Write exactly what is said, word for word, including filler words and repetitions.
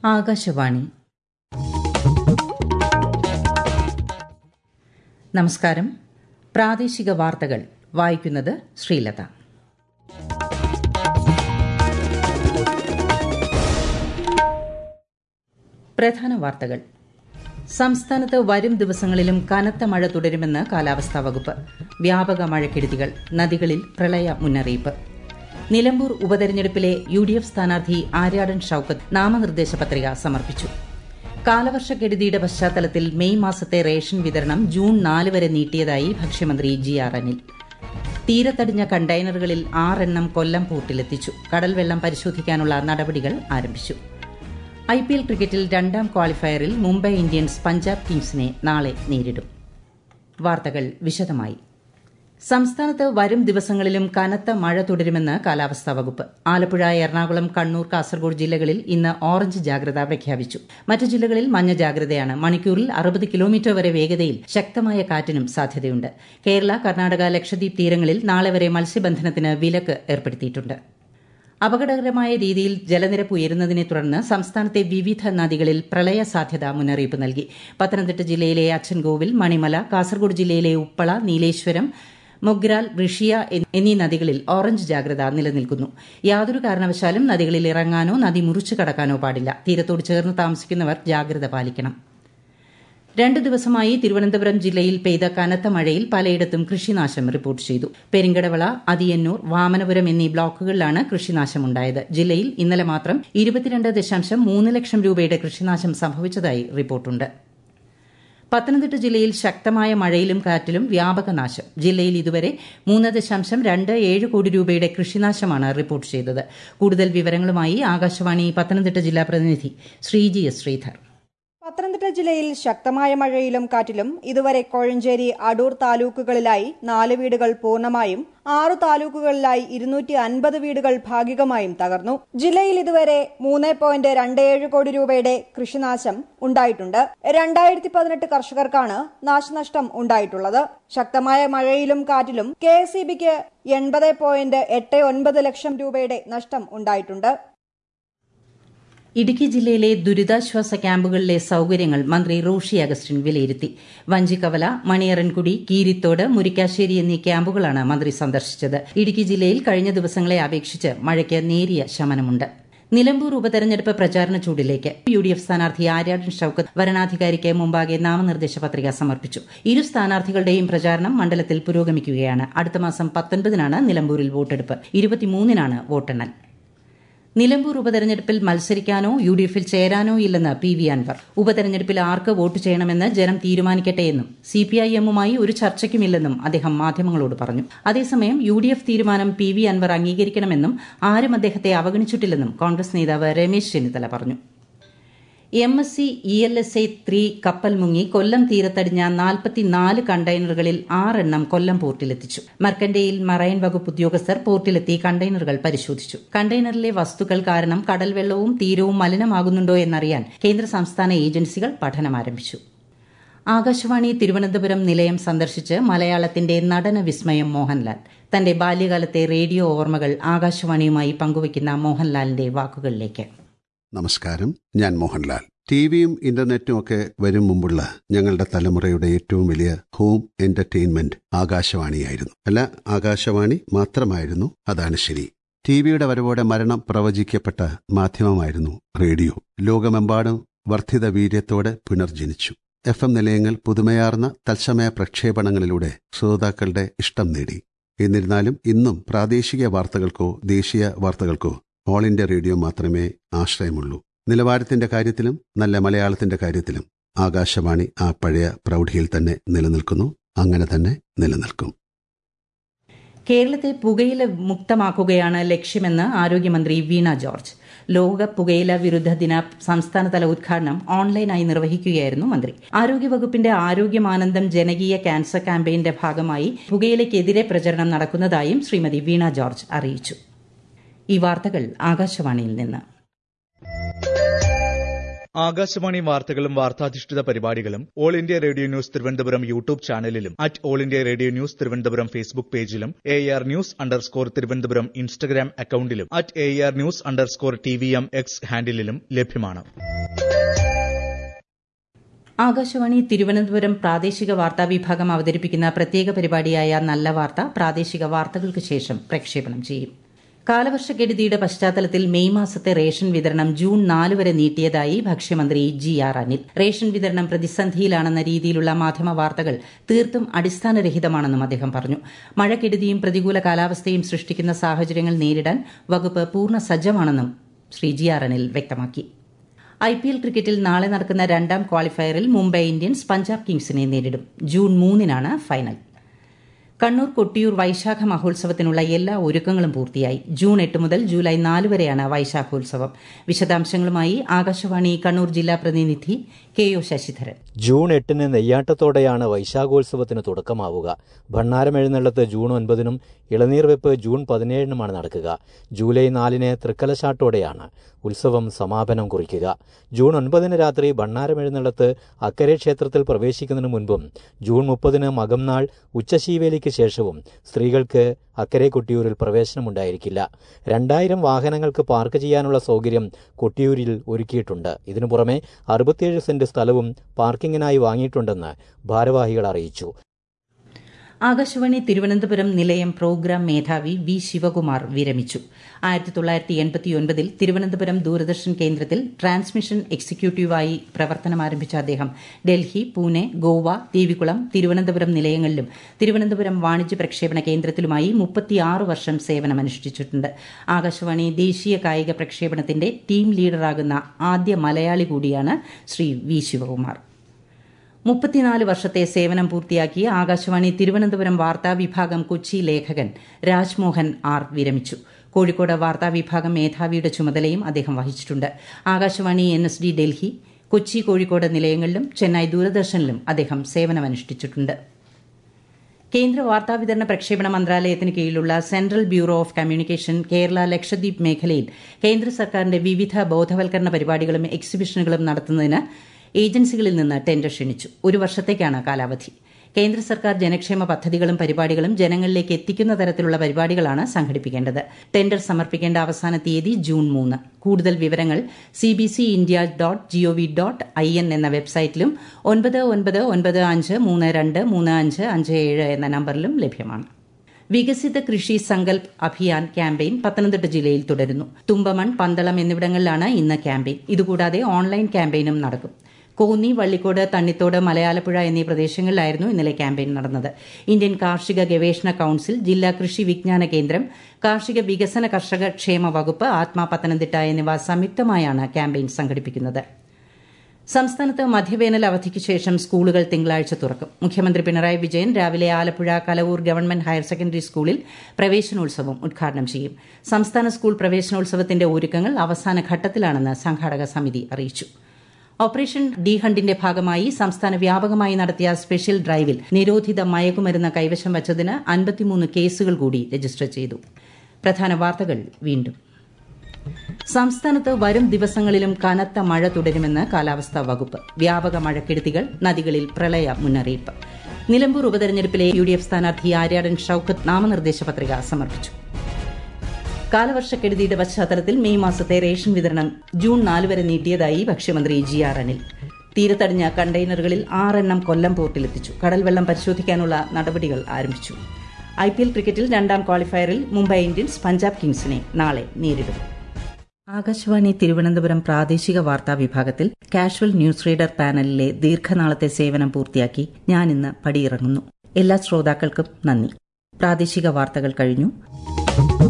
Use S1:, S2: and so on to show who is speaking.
S1: ആകാശവാണി. നമസ്കാരം. പ്രാദേശിക വാർത്തകൾ വായിക്കുന്നത് ശ്രീലത. പ്രധാന വാർത്തകൾ. സംസ്ഥാനത്ത് വരും ദിവസങ്ങളിലും കനത്ത മഴ തുടരുമെന്ന് കാലാവസ്ഥാ വകുപ്പ്. വ്യാപക മഴക്കെടുതികൾ, നദികളിൽ പ്രളയ മുന്നറിയിപ്പ്. നിലമ്പൂർ ഉപതെരഞ്ഞെടുപ്പിലെ യു ഡി എഫ് സ്ഥാനാർത്ഥി ആര്യാടൻ ഷൌക്കത്ത് നാമനിർദ്ദേശ പത്രിക സമർപ്പിച്ചു. കാലവർഷക്കെടുതിയുടെ പശ്ചാത്തലത്തിൽ മെയ് മാസത്തെ റേഷൻ വിതരണം ജൂൺ നാല് വരെ നീട്ടിയതായി ഭക്ഷ്യമന്ത്രി ജി ആർ അനിൽ. തീരത്തടിഞ്ഞ കണ്ടെയ്നറുകളിൽ ആറെണ്ണം കൊല്ലം പോർട്ടിലെത്തിച്ചു. കടൽവെള്ളം പരിശോധിക്കാനുള്ള നടപടികൾ ആരംഭിച്ചു. ഐ പി എൽ ക്രിക്കറ്റിൽ രണ്ടാം ക്വാളിഫയറിൽ മുംബൈ ഇന്ത്യൻസ് പഞ്ചാബ് കിങ്സിനെ നാളെ നേരിടും. വാർത്തകൾ വിശദമായി. സംസ്ഥാനത്ത് വരും ദിവസങ്ങളിലും കനത്ത മഴ തുടരുമെന്ന് കാലാവസ്ഥാ വകുപ്പ്. ആലപ്പുഴ, എറണാകുളം, കണ്ണൂർ, കാസർഗോഡ് ജില്ലകളിൽ ഇന്ന് ഓറഞ്ച് ജാഗ്രത പ്രഖ്യാപിച്ചു. മറ്റ് ജില്ലകളിൽ മഞ്ഞ ജാഗ്രതയാണ്. മണിക്കൂറിൽ അറുപത് കിലോമീറ്റർ വരെ വേഗതയിൽ ശക്തമായ കാറ്റിനും സാധ്യതയുണ്ട്. കേരള, കർണാടക, ലക്ഷദ്വീപ് തീരങ്ങളിൽ നാളെ വരെ മത്സ്യബന്ധനത്തിന് വിലക്ക് ഏർപ്പെടുത്തിയിട്ടുണ്ട്. അപകടകരമായ രീതിയിൽ ജലനിരപ്പ് ഉയരുന്നതിനെ തുടർന്ന് സംസ്ഥാനത്തെ വിവിധ നദികളിൽ പ്രളയ സാധ്യതാ മുന്നറിയിപ്പ് നൽകി. പത്തനംതിട്ട ജില്ലയിലെ അച്ചൻകോവിൽ, മണിമല, കാസർഗോഡ് ജില്ലയിലെ ഉപ്പള, നീലേശ്വരം, മൊഗ്രാൽ, ഋഷിയ എന്നീ നദികളിൽ ഓറഞ്ച് ജാഗ്രത നിലനിൽക്കുന്നു. യാതൊരു കാരണവശാലും നദികളിൽ ഇറങ്ങാനോ നദി മുറിച്ചു കടക്കാനോ പാടില്ല. തീരത്തോട് ചേർന്ന് താമസിക്കുന്നവർ ജാഗ്രത പാലിക്കണം. രണ്ടു ദിവസമായി തിരുവനന്തപുരം ജില്ലയിൽ പെയ്ത കനത്ത മഴയിൽ പലയിടത്തും കൃഷിനാശം റിപ്പോർട്ട് ചെയ്തു. പെരിങ്കടവിള, അതിയന്നൂർ, വാമനപുരം എന്നീ ബ്ലോക്കുകളിലാണ് കൃഷിനാശമുണ്ടായത്. ജില്ലയിൽ ഇന്നലെ മാത്രം ഇരുപത്തിരണ്ട് ദശാംശം മൂന്ന് ലക്ഷം രൂപയുടെ കൃഷിനാശം സംഭവിച്ചതായി റിപ്പോർട്ടുണ്ട്. പത്തനംതിട്ട ജില്ലയിൽ ശക്തമായ മഴയിലും കാറ്റിലും വ്യാപക നാശം. ജില്ലയിൽ ഇതുവരെ മൂന്ന് ദശാംശം രണ്ട് ഏഴ് കോടി രൂപയുടെ കൃഷിനാശമാണ് റിപ്പോർട്ട് ചെയ്തത്. കൂടുതൽ വിവരങ്ങളുമായി ആകാശവാണി പത്തനംതിട്ട ജില്ലാ പ്രതിനിധി ശ്രീജി എസ് ശ്രീധർ.
S2: പത്തനംതിട്ട ജില്ലയിൽ ശക്തമായ മഴയിലും കാറ്റിലും ഇതുവരെ കോഴഞ്ചേരി, അടൂർ താലൂക്കുകളിലായി നാല് വീടുകൾ പൂർണ്ണമായും ആറു താലൂക്കുകളിലായി ഇരുന്നൂറ്റി അൻപത് വീടുകൾ ഭാഗികമായും തകർന്നു. ജില്ലയിൽ ഇതുവരെ മൂന്ന് പോയിന്റ് രണ്ട് ഏഴ് കോടി രൂപയുടെ കൃഷിനാശം ഉണ്ടായിട്ടുണ്ട്. രണ്ടായിരത്തി പതിനെട്ട് കർഷകർക്കാണ് നാശനഷ്ടം ഉണ്ടായിട്ടുള്ളത്. ശക്തമായ മഴയിലും കാറ്റിലും കെ എസ് ഇ ബിക്ക് എൺപത് പോയിന്റ് എട്ട് ഒൻപത് ലക്ഷം രൂപയുടെ നഷ്ടം ഉണ്ടായിട്ടുണ്ട്.
S1: ഇടുക്കി ജില്ലയിലെ ദുരിതാശ്വാസ ക്യാമ്പുകളിലെ സൌകര്യങ്ങൾ മന്ത്രി റോഷി അഗസ്റ്റിൻ വിലയിരുത്തി. വഞ്ചിക്കവല, മണിയറൻകുടി, കീരിത്തോട്, മുരിക്കാശ്ശേരി എന്നീ ക്യാമ്പുകളാണ് മന്ത്രി സന്ദർശിച്ചത്. ഇടുക്കി ജില്ലയിൽ കഴിഞ്ഞ ദിവസങ്ങളെ അപേക്ഷിച്ച് മഴയ്ക്ക് നേരിയ ശമനമുണ്ട്. നിലമ്പൂർ ഉപതെരഞ്ഞെടുപ്പ് പ്രചാരണ ചൂടിലേക്ക്. യു ഡി എഫ് സ്ഥാനാർത്ഥി ആര്യാടൻ ഷൌക്കത്ത് വരണാധികാരിക്ക് മുമ്പാകെ നാമനിർദ്ദേശ പത്രിക സമർപ്പിച്ചു. ഇരു സ്ഥാനാർത്ഥികളുടെയും പ്രചാരണം മണ്ഡലത്തിൽ പുരോഗമിക്കുകയാണ്. അടുത്ത മാസം പത്തൊൻപതിനാണ് നിലമ്പൂരിൽ വോട്ടെടുപ്പ്. ഇരുപത്തിമൂന്നിനാണ് വോട്ടെണ്ണൽ. നിലമ്പൂർ ഉപതെരഞ്ഞെടുപ്പിൽ മത്സരിക്കാനോ യു ഡി എഫിൽ ചേരാനോ ഇല്ലെന്ന് പി വി അൻവർ. ഉപതെരഞ്ഞെടുപ്പിൽ ആർക്ക് വോട്ട് ചെയ്യണമെന്ന് ജനം തീരുമാനിക്കട്ടെയെന്നും സി പി ഐ എമ്മുമായി ഒരു ചർച്ചയ്ക്കുമില്ലെന്നും അദ്ദേഹം മാധ്യമങ്ങളോട് പറഞ്ഞു. അതേസമയം യു ഡി എഫ് തീരുമാനം പി വി അൻവർ അംഗീകരിക്കണമെന്നും ആരും അദ്ദേഹത്തെ അവഗണിച്ചിട്ടില്ലെന്നും കോൺഗ്രസ് നേതാവ് രമേശ് ചെന്നിത്തല പറഞ്ഞു. M S C E L S A three കപ്പൽ മുങ്ങി കൊല്ലം തീരത്തടിഞ്ഞ നാൽപ്പത്തിനാല് കണ്ടെയ്നറുകളിൽ ആറെണ്ണം കൊല്ലം പോർട്ടിലെത്തിച്ചു. മർക്കന്റെയിൽ മറൈൻ വകുപ്പ് ഉദ്യോഗസ്ഥർ പോർട്ടിലെത്തി കണ്ടെയ്നറുകൾ പരിശോധിച്ചു. കണ്ടെയ്നറിലെ വസ്തുക്കൾ കാരണം കടൽവെള്ളവും തീരവും മലിനമാകുന്നുണ്ടോ എന്നറിയാൻ കേന്ദ്ര സംസ്ഥാന ഏജൻസികൾ പഠനം ആരംഭിച്ചു. ആകാശവാണി തിരുവനന്തപുരം നിലയം സന്ദർശിച്ച് മലയാളത്തിന്റെ നടന വിസ്മയം മോഹൻലാൽ. തന്റെ ബാല്യകാലത്തെ റേഡിയോ ഓർമ്മകൾ ആകാശവാണിയുമായി പങ്കുവയ്ക്കുന്ന മോഹൻലാലിന്റെ വാക്കുകളിലേക്ക്.
S3: നമസ്കാരം, ഞാൻ മോഹൻലാൽ. ടിവിയും ഇന്റർനെറ്റും ഒക്കെ വരും മുമ്പുള്ള ഞങ്ങളുടെ തലമുറയുടെ ഏറ്റവും വലിയ ഹോം എന്റർടൈൻമെന്റ് ആകാശവാണിയായിരുന്നു. അല്ല, ആകാശവാണി മാത്രമായിരുന്നു. അതാണ് ശരി. ടിവിയുടെ വരവോടെ മരണം പ്രവചിക്കപ്പെട്ട മാധ്യമമായിരുന്നു റേഡിയോ. ലോകമെമ്പാടും വർദ്ധിത വീര്യത്തോടെ പുനർജനിച്ചു. എഫ് എം നിലയങ്ങൾ പുതുമയാർന്ന തത്സമയ പ്രക്ഷേപണങ്ങളിലൂടെ ശ്രോതാക്കളുടെ ഇഷ്ടം നേടി. എന്നിരുന്നാലും ഇന്നും പ്രാദേശിക വാർത്തകൾക്കോ ദേശീയ വാർത്തകൾക്കോ ഓൾ ഇന്ത്യ റേഡിയോ മാത്രമേ ആശ്രയമുള്ളൂ. നിലവാരത്തിന്റെ കാര്യത്തിലും നല്ല മലയാളത്തിന്റെ കാര്യത്തിലും ആകാശവാണി ആ പഴയ പ്രൗഢിയിൽ തന്നെ നിലനിൽക്കുന്നു. അങ്ങനെ തന്നെ നിലനിൽക്കും.
S1: കേരളത്തെ പുകയില മുക്തമാക്കുകയാണ് ലക്ഷ്യമെന്ന് ആരോഗ്യമന്ത്രി വീണ ജോർജ്. ലോക പുകയില വിരുദ്ധ ദിന സംസ്ഥാനതല ഉദ്ഘാടനം ഓൺലൈനായി നിർവഹിക്കുകയായിരുന്നു മന്ത്രി. ആരോഗ്യവകുപ്പിന്റെ ആരോഗ്യമാനന്ദം ജനകീയ ക്യാൻസർ ക്യാമ്പയിന്റെ ഭാഗമായി പുകയിലയ്ക്കെതിരെ പ്രചരണം നടക്കുന്നതായും ശ്രീമതി വീണ ജോർജ് അറിയിച്ചു. ഈ വാർത്തകൾ ആകാശവാണിയിൽ നിന്ന്.
S4: ആകാശവാണി വാർത്തകളും വാർത്താധിഷ്ഠിത പരിപാടികളും All India Radio news Thiruvananthapuram YouTube ചാനലിലും at All India Radio news Thiruvananthapuram Facebook പേജിലും A R news underscore Thiruvananthapuram Instagram അക്കൌണ്ടിലും at A R news underscore T V M X ഹാൻഡിലും ലഭ്യമാണ്.
S1: ആകാശവാണി തിരുവനന്തപുരം പ്രാദേശിക വാർത്താ വിഭാഗം അവതരിപ്പിക്കുന്ന പ്രത്യേക പരിപാടിയായ നല്ല വാർത്ത പ്രാദേശിക വാർത്തകൾക്ക് ശേഷം പ്രക്ഷേപണം ചെയ്യും. കാലവർഷക്കെടുതിയുടെ പശ്ചാത്തലത്തിൽ മെയ് മാസത്തെ റേഷൻ വിതരണം ജൂൺ നാല് വരെ നീട്ടിയതായി ഭക്ഷ്യമന്ത്രി ജി ആർ അനിൽ. റേഷൻ വിതരണം പ്രതിസന്ധിയിലാണെന്ന രീതിയിലുള്ള മാധ്യമ വാർത്തകൾ തീർത്തും അടിസ്ഥാനരഹിതമാണെന്നും അദ്ദേഹം പറഞ്ഞു. മഴക്കെടുതിയും പ്രതികൂല കാലാവസ്ഥയും സൃഷ്ടിക്കുന്ന സാഹചര്യങ്ങൾ നേരിടാൻ വകുപ്പ് പൂർണ്ണ സജ്ജമാണെന്നും ശ്രീ ജി ആർ അനിൽ വ്യക്തമാക്കി. ഐ പി എൽ ക്രിക്കറ്റിൽ നാളെ നടക്കുന്ന രണ്ടാം ക്വാളിഫയറിൽ മുംബൈ ഇന്ത്യൻസ് പഞ്ചാബ് കിങ്സിനെ നേരിടും. ജൂൺ മൂന്നിനാണ് ഫൈനൽ. കണ്ണൂർ കൊട്ടിയൂർ വൈശാഖ മഹോത്സവത്തിനുള്ള എല്ലാ ഒരുക്കങ്ങളും പൂർത്തിയായി. ജൂൺ എട്ട് മുതൽ ജൂലൈ നാല് വരെയാണ് വൈശാഖോത്സവം. വിശദാംശങ്ങളുമായി ആകാശവാണി കണ്ണൂർ ജില്ലാ പ്രതിനിധി കെ ഒ ശശിധരൻ.
S5: ജൂൺ എട്ടിന് നെയ്യാട്ടത്തോടെയാണ് വൈശാഖോത്സവത്തിന് തുടക്കമാവുക. ഭണ്ണാരമെഴുന്നള്ളത്ത് ജൂൺ ഒൻപതിനും ഇളനീർ വെപ്പ് ജൂൺ പതിനേഴിനുമാണ് നടക്കുക. ജൂലൈ നാലിന് തൃക്കലശാട്ടോടെയാണ് ഉത്സവം സമാപനം കുറിക്കുക. ജൂൺ ഒൻപതിന് രാത്രി ഭണ്ണാരമെഴുന്നള്ളത്ത് അക്കരെ ക്ഷേത്രത്തിൽ പ്രവേശിക്കുന്നതിന് മുൻപും ജൂൺ മുപ്പതിന് മകംനാൾ ഉച്ചശീവേലിക്ക് ശേഷവും സ്ത്രീകൾക്ക് അക്കരെ കൊട്ടിയൂരിൽ പ്രവേശനമുണ്ടായിരിക്കില്ല. രണ്ടായിരം വാഹനങ്ങൾക്ക് പാർക്ക് ചെയ്യാനുള്ള സൗകര്യം കൊട്ടിയൂരിൽ ഒരുക്കിയിട്ടുണ്ട്. ഇതിനു പുറമെ അറുപത്തിയേഴ് സെന്റ് സ്ഥലവും പാർക്കിങ്ങിനായി വാങ്ങിയിട്ടുണ്ടെന്ന് ഭാരവാഹികൾ അറിയിച്ചു.
S1: ആകാശവാണി തിരുവനന്തപുരം നിലയം പ്രോഗ്രാം മേധാവി വി ശിവകുമാർ വിരമിച്ചു. ആയിരത്തി തൊള്ളായിരത്തി എൺപത്തിയൊൻപതിൽ തിരുവനന്തപുരം ദൂരദർശൻ കേന്ദ്രത്തിൽ ട്രാൻസ്മിഷൻ എക്സിക്യൂട്ടീവായി പ്രവർത്തനമാരംഭിച്ച അദ്ദേഹം ഡൽഹി, പൂനെ, ഗോവ, ദേവികുളം, തിരുവനന്തപുരം നിലയങ്ങളിലും തിരുവനന്തപുരം വാണിജ്യ പ്രക്ഷേപണ കേന്ദ്രത്തിലുമായി മുപ്പത്തിയാറ് വർഷം സേവനമനുഷ്ഠിച്ചിട്ടുണ്ട്. ആകാശവാണി ദേശീയ കായിക പ്രക്ഷേപണത്തിന്റെ ടീം ലീഡറാകുന്ന ആദ്യ മലയാളി കൂടിയാണ് ശ്രീ വി ശിവകുമാർ. മുപ്പത്തിനാല് വർഷത്തെ സേവനം പൂർത്തിയാക്കിയ ആകാശവാണി തിരുവനന്തപുരം വാർത്താ വിഭാഗം കൊച്ചി ലേഖകൻ രാജ്മോഹൻ ആർ വിരമിച്ചു. കോഴിക്കോട് വാർത്താ വിഭാഗം മേധാവിയുടെ ചുമതലയും അദ്ദേഹം വഹിച്ചിട്ടുണ്ട്. Akashvani N S D Delhi, Kochi, Kozhikode നിലയങ്ങളിലും ചെന്നൈ ദൂരദർശനിലും അദ്ദേഹം സേവനമനുഷ്ഠിച്ചിട്ടുണ്ട്. കേന്ദ്ര വാർത്താവിതരണ പ്രക്ഷേപണ മന്ത്രാലയത്തിന് കീഴിലുള്ള Central Bureau of Communication Kerala Lakshadweep മേഖലയിൽ കേന്ദ്ര സർക്കാരിന്റെ വിവിധ ബോധവൽക്കരണ പരിപാടികളും എക്സിബിഷനുകളും നടത്തുന്നതിന് ഏജൻസികളിൽ നിന്ന് ടെൻഡർ ക്ഷണിച്ചു. ഒരു വർഷത്തേക്കാണ് കാലാവധി. കേന്ദ്ര സർക്കാർ ജനക്ഷേമ പദ്ധതികളും പരിപാടികളും ജനങ്ങളിലേക്ക് എത്തിക്കുന്ന തരത്തിലുള്ള പരിപാടികളാണ് സംഘടിപ്പിക്കേണ്ടത്. ടെൻഡർ സമർപ്പിക്കേണ്ട അവസാന തീയതി ജൂൺ മൂന്ന്. കൂടുതൽ വിവരങ്ങൾ C B C India dot GOV dot I N എന്ന വെബ്സൈറ്റിലും ഒൻപത് ഒൻപത് ഒൻപത് അഞ്ച് മൂന്ന് രണ്ട് മൂന്ന് അഞ്ച് അഞ്ച് ഏഴ് എന്ന നമ്പറിലും ലഭ്യമാണ്. വികസിത കൃഷി സങ്കൽപ് അഭിയാൻ ക്യാമ്പയിൻ പത്തനംതിട്ട ജില്ലയിൽ തുടരുന്നു. തുമ്പമൺ, പന്തളം എന്നിവിടങ്ങളിലാണ് ഇന്ന് ക്യാമ്പയിൻ. ഇതുകൂടാതെ ഓൺലൈൻ ക്യാമ്പയിനും നടക്കും. കോന്നി, വള്ളിക്കോട്, തണ്ണിത്തോട്, മലയാലപ്പുഴ എന്നീ പ്രദേശങ്ങളിലായിരുന്നു ഇന്നലെ ക്യാമ്പയിൻ നടന്നത്. ഇന്ത്യൻ കാർഷിക ഗവേഷണ കൌൺസിൽ, ജില്ലാ കൃഷി വിജ്ഞാന കേന്ദ്രം, കാർഷിക വികസന കർഷക ക്ഷേമ വകുപ്പ്, ആത്മാ പത്തനംതിട്ട എന്നിവ സംയുക്തമായാണ് ക്യാമ്പയിൻ സംഘടിപ്പിക്കുന്നത്. സംസ്ഥാനത്ത് മധ്യവേനൽ അവധിക്ക് ശേഷം സ്കൂളുകൾ തിങ്കളാഴ്ച തുറക്കും. മുഖ്യമന്ത്രി പിണറായി വിജയൻ രാവിലെ Alappuzha Kalavoor government higher secondary സ്കൂളിൽ പ്രവേശനോത്സവം ഉദ്ഘാടനം ചെയ്യും. സംസ്ഥാന സ്കൂൾ പ്രവേശനോത്സവത്തിന്റെ ഒരുക്കങ്ങൾ അവസാന ഘട്ടത്തിലാണെന്ന് സംഘാടക സമിതി അറിയിച്ചു. ഓപ്പറേഷൻ ഡി ഹണ്ടിന്റെ ഭാഗമായി സംസ്ഥാന വ്യാപകമായി നടത്തിയ സ്പെഷ്യൽ ഡ്രൈവിൽ നിരോധിത മയക്കുമരുന്ന് കൈവശം വച്ചതിന് അൻപത്തിമൂന്ന് കേസുകൾ കൂടി രജിസ്റ്റർ ചെയ്തു. പ്രധാന വാർത്തകൾ വീണ്ടും. സംസ്ഥാനത്ത് വരും ദിവസങ്ങളിലും കനത്ത മഴ തുടരുമെന്ന് കാലാവസ്ഥാ വകുപ്പ്. വ്യാപക മഴക്കെടുതികൾ, നദികളിൽ പ്രളയ മുന്നറിയിപ്പ്. നിലമ്പൂർ ഉപതെരഞ്ഞെടുപ്പിലെ യു ഡി എഫ് സ്ഥാനാർത്ഥി ആര്യാടൻ ഷൌക്കത്ത് നാമനിർദ്ദേശ പത്രിക സമർപ്പിച്ചു. കാലവർഷക്കെടുതിയുടെ പശ്ചാത്തലത്തിൽ മെയ് മാസത്തെ റേഷൻ വിതരണം ജൂൺ നാല് വരെ നീട്ടിയതായി ഭക്ഷ്യമന്ത്രി ജി ആർ അനിൽ. തീരത്തടിഞ്ഞ കണ്ടെയ്നറുകളിൽ ആറെണ്ണം കൊല്ലം പോർട്ടിലെത്തിച്ചു. കടൽവെള്ളം പരിശോധിക്കാനുള്ള നടപടികൾ ആരംഭിച്ചു. ഐ പി എൽ ക്രിക്കറ്റിൽ രണ്ടാം ക്വാളിഫയറിൽ മുംബൈ ഇന്ത്യൻസ് പഞ്ചാബ് കിങ്സിനെ നാളെ നേരിടും. ആകാശവാണി തിരുവനന്തപുരം പ്രാദേശിക വാർത്താ വിഭാഗത്തിൽ കാഷ്വൽ ന്യൂസ് റീഡർ പാനലിലെ ദീർഘനാളത്തെ സേവനം പൂർത്തിയാക്കി ഞാനിന്ന് പടിയിറങ്ങുന്നു. എല്ലാ ശ്രോതാക്കൾക്കും നന്ദി. പ്രാദേശിക വാർത്തകൾ കഴിഞ്ഞു.